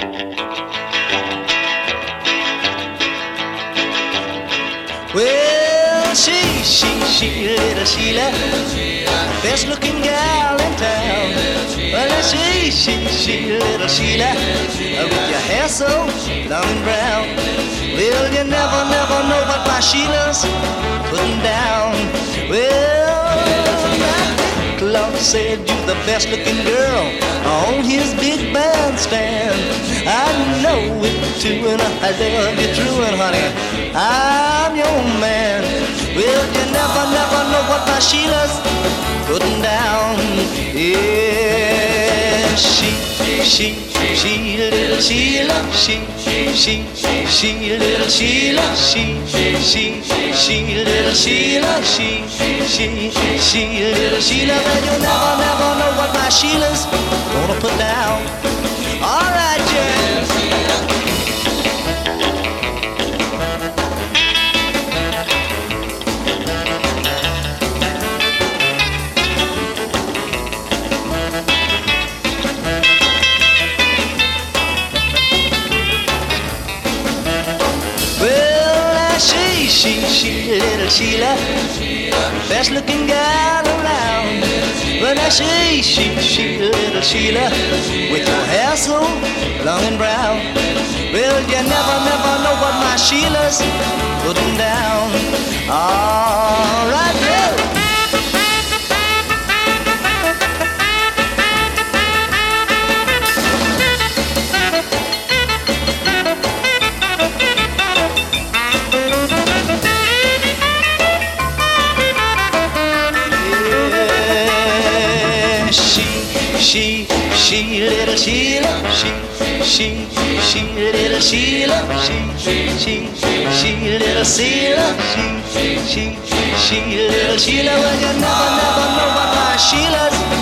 Well, she, little Sheila, best looking gal in town. Well, she, little Sheila, with your hair so long and brown. Well, you never know what my Sheila's putting down. Well, Clark said you're the best looking girl on his big bandstand. I know it too, and I love you true, and honey, I'm your man. Well, you never know what my Sheila's putting down. Yeah, she, little Sheila, she, little Sheila, she, little Sheila, she, little Sheila. But you never know what my Sheila's gonna put down. All right, yeah. She, little Sheila, best looking gal around. Well, I she, little Sheila, with your hair so long and brown. Well, you never know what my Sheila's putting down. All right, yeah. She, little Sheila, she, little Sheila, she, little Sheila, she, little Sheila. Well, you never know what my Sheila's